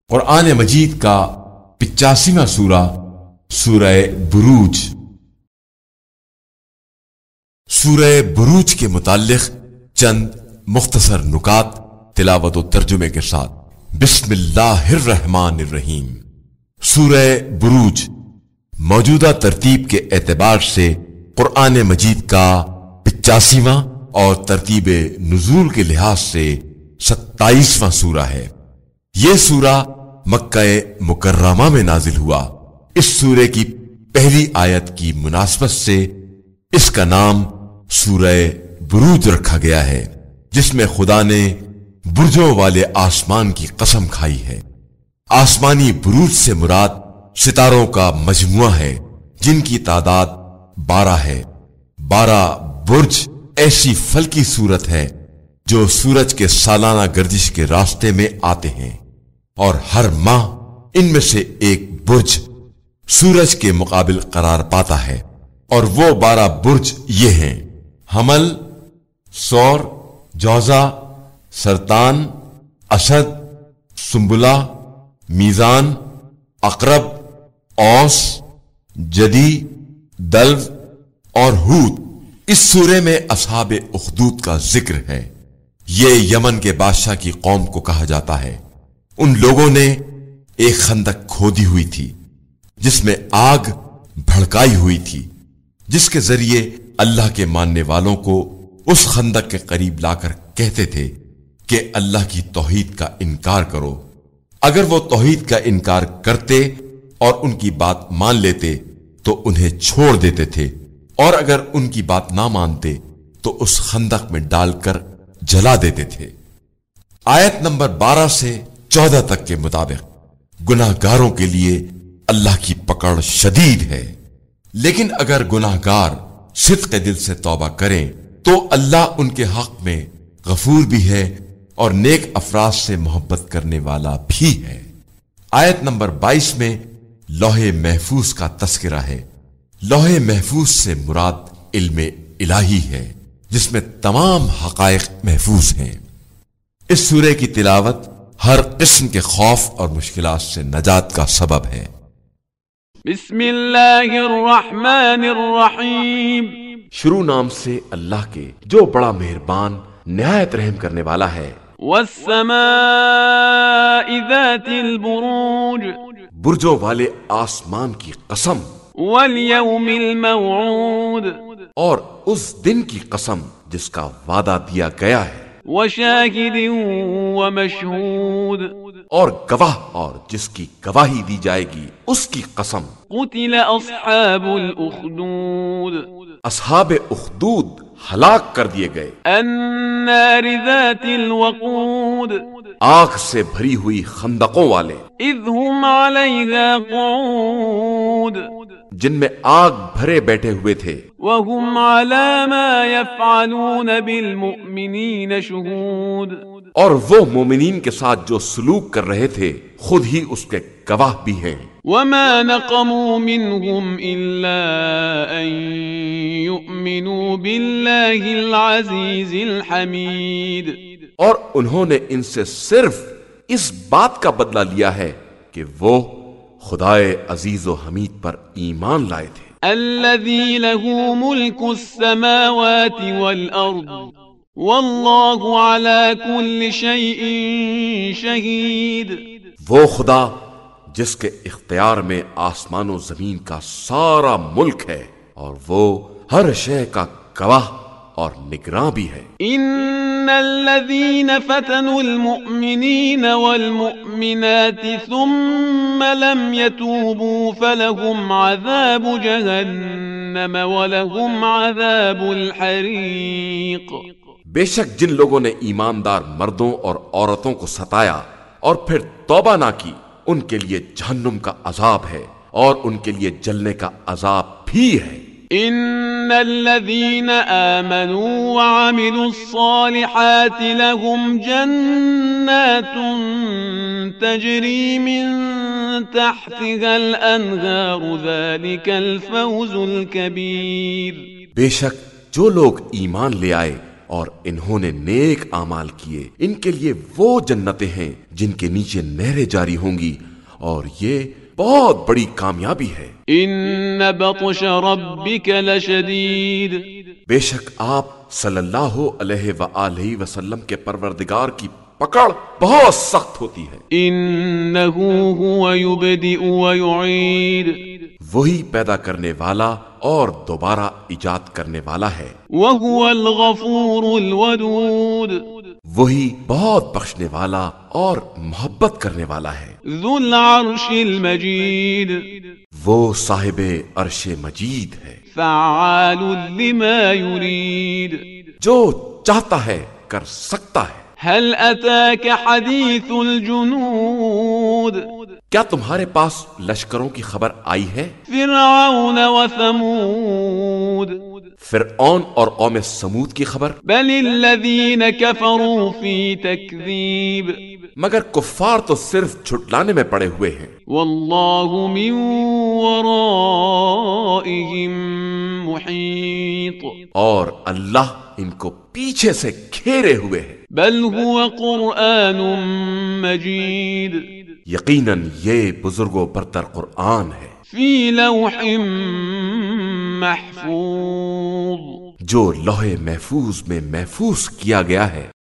قرآن مجید کا 85واں سورہ سورہ بروج۔ سورہ بروج کے متعلق چند مختصر نکات تلاوت و ترجمے کے ساتھ۔ بسم اللہ الرحمن الرحیم۔ سورہ بروج موجودہ ترتیب کے اعتبار سے قرآن مجید کا 85واں اور ترتیب نزول کے لحاظ سے 27واں سورہ ہے۔ یہ سورہ مکہ مکرمہ میں نازل ہوا۔ اس سورے کی پہلی آیت کی مناسبت سے اس کا نام سورہ بروج رکھا گیا ہے، جس میں خدا نے برجوں والے آسمان کی قسم کھائی ہے۔ آسمانی بروج سے مراد ستاروں کا مجموعہ ہے، جن کی تعداد 12 ہے۔ 12 برج ایسی فلکی صورت ہے جو سورج کے سالانہ گردش کے راستے میں آتے ہیں، اور ہر ماہ ان میں سے ایک برج سورج کے مقابل قرار پاتا ہے، اور وہ 12 برج یہ ہیں: حمل، ثور، جوزہ، سرطان، اسد، سنبلہ، میزان، عقرب، اوس، جدی، دلو اور ہود۔ اس سورے میں اصحاب اخدود کا ذکر ہے۔ یہ یمن کے بادشاہ کی قوم کو کہا جاتا ہے۔ ان لوگوں نے ایک خندق کھودی ہوئی تھی جس میں آگ بھڑکائی ہوئی تھی، جس کے ذریعے اللہ کے ماننے والوں کو اس خندق کے قریب لا کر کہتے تھے کہ اللہ کی توحید کا انکار کرو۔ اگر وہ توحید کا انکار کرتے اور ان کی بات مان لیتے تو انہیں چھوڑ دیتے تھے، اور اگر ان کی بات نہ مانتے تو اس خندق میں ڈال کر جلا دیتے تھے۔ آیت نمبر 12 سے 14 تک کے مطابق گناہ گاروں کے لیے اللہ کی پکڑ شدید ہے، لیکن اگر گناہ گار صدق دل سے توبہ کریں تو اللہ ان کے حق میں غفور بھی ہے اور نیک افراد سے محبت کرنے والا بھی ہے۔ آیت نمبر 22 میں لوح محفوظ کا تذکرہ ہے۔ لوح محفوظ سے مراد علم الہی ہے، جس میں تمام حقائق محفوظ ہیں۔ اس سورے کی تلاوت ہر قسم کے خوف اور مشکلات سے نجات کا سبب ہے۔ بسم اللہ الرحمن الرحیم۔ شروع نام سے اللہ کے جو بڑا مہربان نہایت رحم کرنے والا ہے۔ والسماء ذات البروج۔ برجوں والے آسمان کی قسم، والیوم الموعود۔ اور اس دن کی قسم جس کا وعدہ دیا گیا ہے۔ وشاہد ومشہود۔ اور گواہ اور جس کی گواہی دی جائے گی اس کی قسم۔ قتل اصحاب الاخدود۔ اصحاب اخدود ہلاک کر دیے گئے۔ النار ذات الوقود۔ آگ سے بھری ہوئی خندقوں والے، اذ هم علیہا قعود۔ جن میں آگ بھرے بیٹھے ہوئے تھے۔ وهم على ما يفعلون بالمؤمنین شہود۔ اور وہ مومنین کے ساتھ جو سلوک کر رہے تھے خود ہی اس کے گواہ بھی ہیں۔ وما نقموا منهم الا ان يؤمنوا بالله العزيز الحميد۔ اور انہوں نے ان سے صرف اس بات کا بدلہ لیا ہے کہ وہ خدائے عزیز و حمید پر ایمان لائے تھے۔ الذي له ملك السماوات والارض والله على كل شيء شهيد۔ وہ خدا جس کے اختیار میں آسمان و زمین کا سارا ملک ہے، اور وہ ہر شے کا گواہ اور نگراں بھی ہے۔ ان الذين فتنوا المؤمنين والمؤمنات ثم لم يتوبوا فلهم عذاب جهنم ولهم عذاب الحريق۔ بے شک جن لوگوں نے ایماندار مردوں اور عورتوں کو ستایا اور پھر توبہ نہ کی، ان کے لیے جہنم کا عذاب ہے، اور ان کے لیے جلنے کا عذاب بھی ہے۔ ان الذين آمنوا وعملوا الصالحات لهم جنات تجري من تحتها الانهار ذلك الفوز الكبير۔ بے شک جو لوگ ایمان لے آئے اور انہوں نے نیک اعمال کیے ان کے لیے وہ جنتیں ہیں جن کے نیچے نہریں جاری ہوں گی، اور یہ بہت بڑی کامیابی ہے۔ ان بطش ربک لشدید، بے شک آپ صلی اللہ علیہ وآلہ وسلم کے پروردگار کی پکڑ بہت سخت ہوتی ہے۔ انہ هو یبدئ ویعید، وہی پیدا کرنے والا اور دوبارہ ایجاد کرنے والا ہے، وهو الغفور الودود، وہی بہت بخشنے والا اور محبت کرنے والا ہے۔ ذو العرش المجید، وہ صاحب عرش مجید ہے، فعال لما یرید۔ جو چاہتا ہے کر سکتا ہے۔ هل اتاک حدیث الجنود، کیا تمہارے پاس لشکروں کی خبر آئی ہے؟ فرعون وثمود، فرعون اور قوم سمود کی خبر؟ بل الذین کفروا فی تکذیب، مگر کفار تو صرف جھٹلانے میں پڑے ہوئے ہیں۔ واللہ من ورائہم محیط، اور اللہ ان کو پیچھے سے گھیرے ہوئے ہے۔ بل هو قرآن مجید، یقیناً یہ بزرگ و برتر قرآن ہے، فی لوح محفوظ، جو لوح محفوظ میں محفوظ کیا گیا ہے۔